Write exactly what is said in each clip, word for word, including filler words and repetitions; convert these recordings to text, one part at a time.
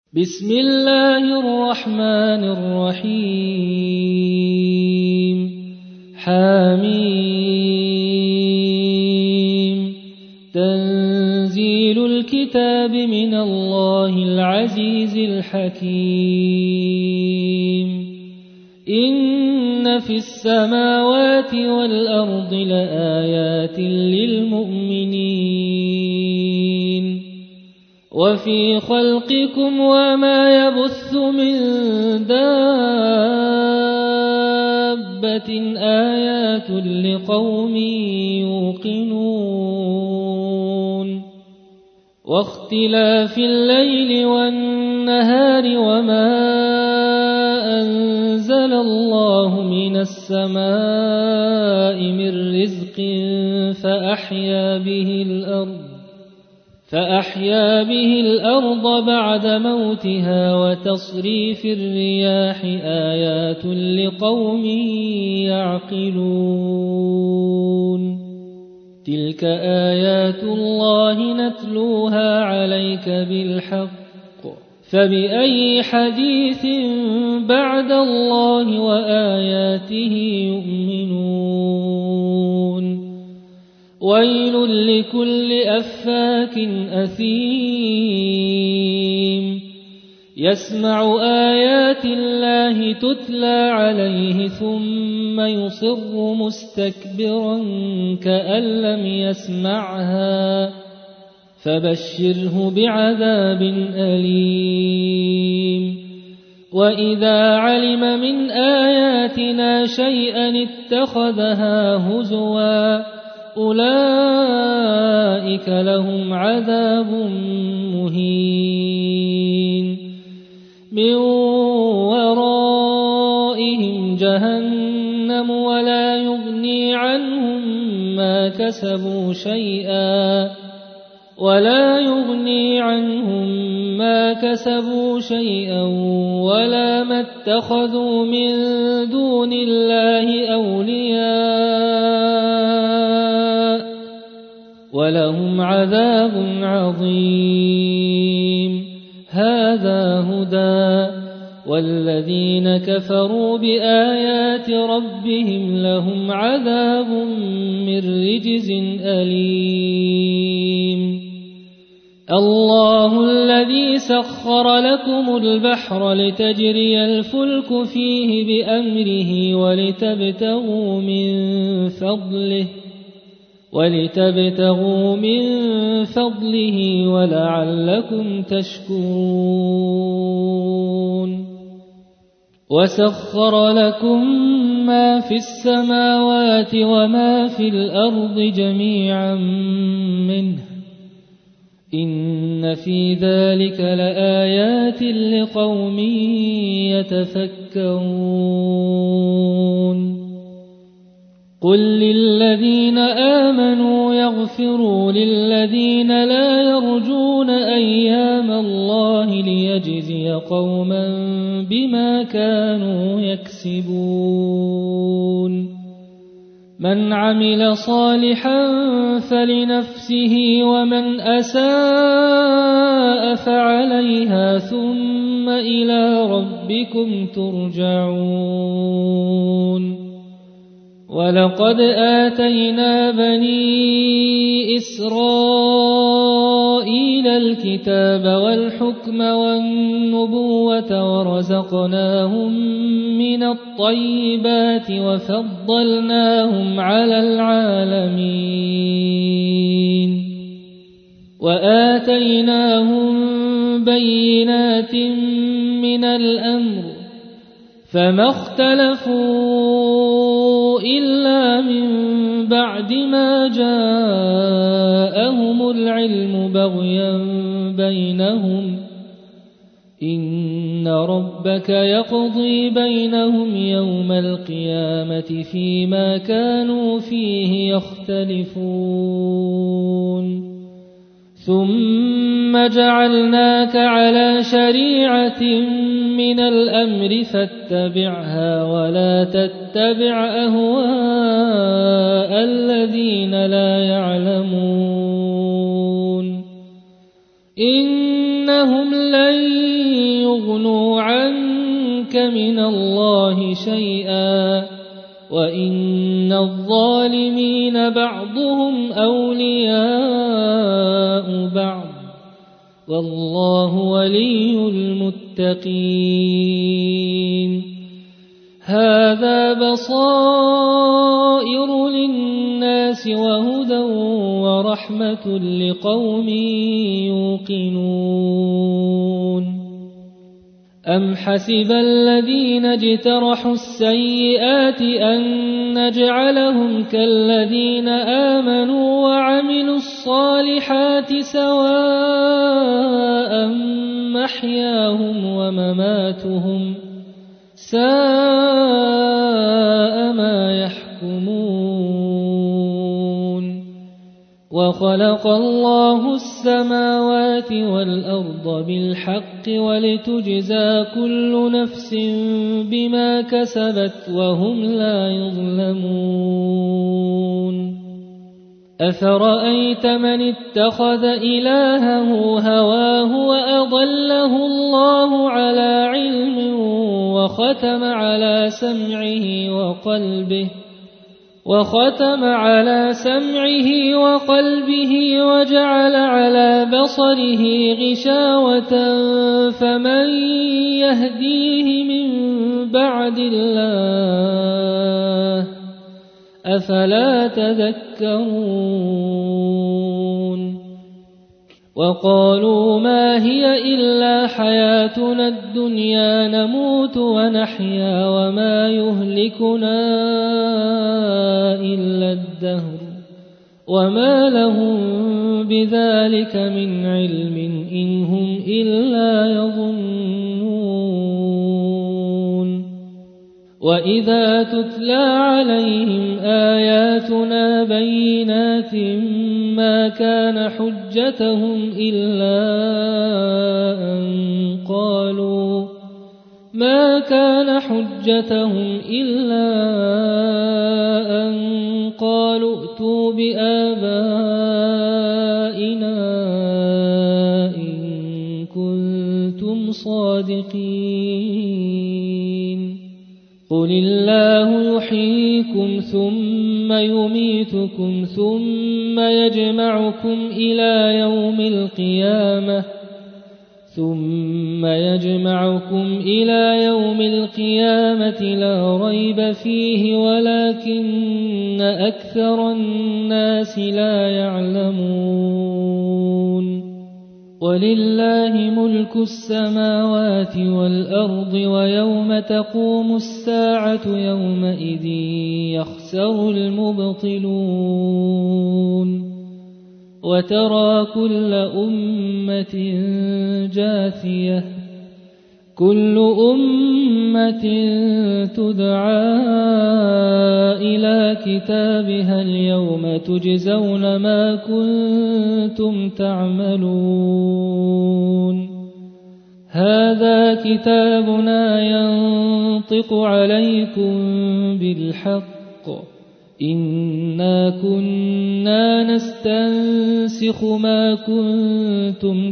بسم الله الرحمن الرحيم حميم تنزيل الكتاب من الله العزيز الحكيم إن في السماوات والأرض لآيات للمؤمنين وفي خلقكم وما يبث من دابة آيات لقوم يوقنون واختلاف الليل والنهار وما أنزل الله من السماء من رزق فأحيا به الأرض فأحيا به الأرض بعد موتها وتصريف الرياح آيات لقوم يعقلون تلك آيات الله نتلوها عليك بالحق فبأي حديث بعد الله وآياته يؤمنون ويل لكل أفاك أثيم يسمع آيات الله تتلى عليه ثم يصر مستكبرا كأن لم يسمعها فبشره بعذاب أليم وإذا علم من آياتنا شيئا اتخذها هزوا أولئك لهم عذاب مهين من ورائهم جهنم ولا يغني عنهم ما كسبوا شيئا ولا يغني عنهم ما كسبوا شيئا ولا ما اتخذوا من دون الله أولياء ولهم عذاب عظيم هذا هدى والذين كفروا بآيات ربهم لهم عذاب من رجز أليم الله الذي سخر لكم البحر لتجري الفلك فيه بأمره ولتبتغوا من فضله ولتبتغوا من فضله ولعلكم تشكرون وسخر لكم ما في السماوات وما في الأرض جميعا منه إن في ذلك لآيات لقوم يتفكرون قل للذين آمنوا يغفروا للذين لا يرجون أيام الله ليجزي قوما بما كانوا يكسبون من عمل صالحا فلنفسه ومن أساء فعليها ثم إلى ربكم ترجعون ولقد آتينا بني إسرائيل الكتاب والحكم والنبوة ورزقناهم من الطيبات وفضلناهم على العالمين وآتيناهم بينات من الأمر فما اختلفوا إلا من بعد ما جاءهم العلم بغيا بينهم إن ربك يقضي بينهم يوم القيامة فيما كانوا فيه يختلفون ثم جعلناك على شريعة من الأمر فاتبعها ولا تتبع أهواء الذين لا يعلمون إنهم لن يغنوا عنك من الله شيئا وإن الظالمين بعضهم أولياء بعض والله ولي المتقين هذا بصائر للناس وهدى ورحمة لقوم يوقنون أم حسب الذين اجترحوا السيئات أن نجعلهم كالذين آمنوا وعملوا الصالحات سواء محياهم ومماتهم ساء ما يحكمون وخلق الله السماوات والأرض بالحق ولتجزى كل نفس بما كسبت وهم لا يظلمون أفرأيت من اتخذ إلهه هواه وأضله الله على علم وختم على سمعه وقلبه وختم على سمعه وقلبه وجعل على بصره غشاوة فمن يهديه من بعد الله أفلا تذكرون وقالوا ما هي إلا حياتنا الدنيا نموت ونحيا وما يهلكنا إلا الدهر وما لهم بذلك من علم إن هم إلا يظنون وإذا تتلى عليهم آياتنا بينات ما كان حجتهم إلا أن قالوا ما كان حجتهم إلا أن قالوا ائتوا بآبائنا إن كنتم صادقين قل الله يحييكم ثم يميتكم ثم يجمعكم إلى يوم القيامة ثم يجمعكم إلى يوم القيامة لا ريب فيه ولكن أكثر الناس لا يعلمون ولله ملك السماوات والأرض ويوم تقوم الساعة يومئذ يخسر المبطلون وترى كل أمة جاثية كل أمة تدعى إلى كتابها اليوم تجزون ما كنتم تعملون هذا كتابنا ينطق عليكم بالحق إنا كنا نستنسخ ما كنتم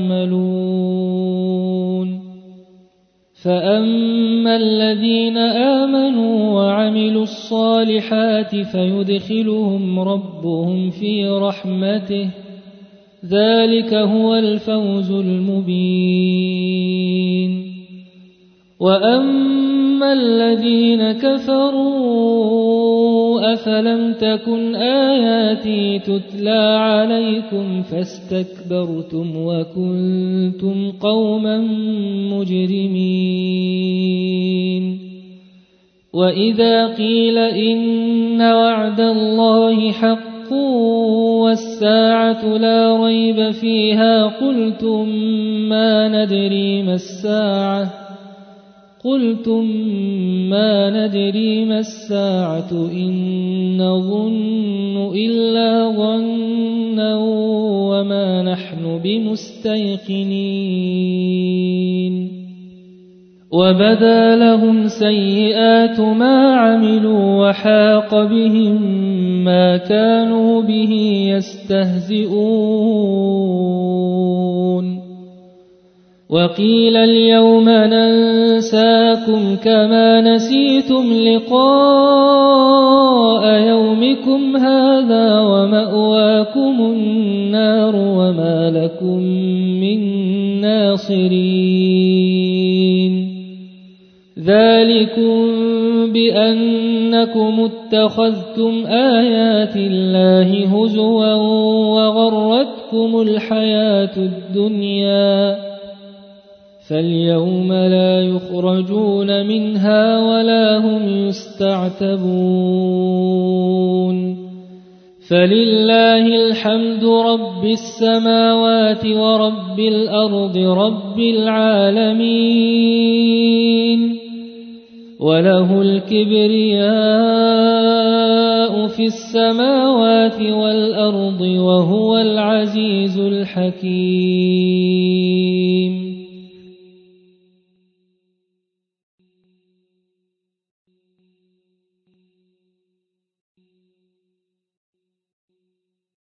تعملون فأما الذين آمنوا وعملوا الصالحات فيدخلهم ربهم في رحمته ذلك هو الفوز المبين وأما الذين كفروا أفلم تكن آياتي تتلى عليكم فاستكبرتم وكنتم قوما مجرمين وإذا قيل إن وعد الله حق والساعة لا ريب فيها قلتم ما ندري ما الساعة قلتم ما ندري ما الساعة إن نظن إلا ظنا وما نحن بمستيقنين وبدا لهم سيئات ما عملوا وحاق بهم ما كانوا به يستهزئون وقيل اليوم ننساكم كما نسيتم لقاء يومكم هذا ومأواكم النار وما لكم من ناصرين ذلكم بأنكم اتخذتم آيات الله هزوا وغرتكم الحياة الدنيا فاليوم لا يخرجون منها ولا هم يستعتبون فلله الحمد رب السماوات ورب الأرض رب العالمين وله الكبرياء في السماوات والأرض وهو العزيز الحكيم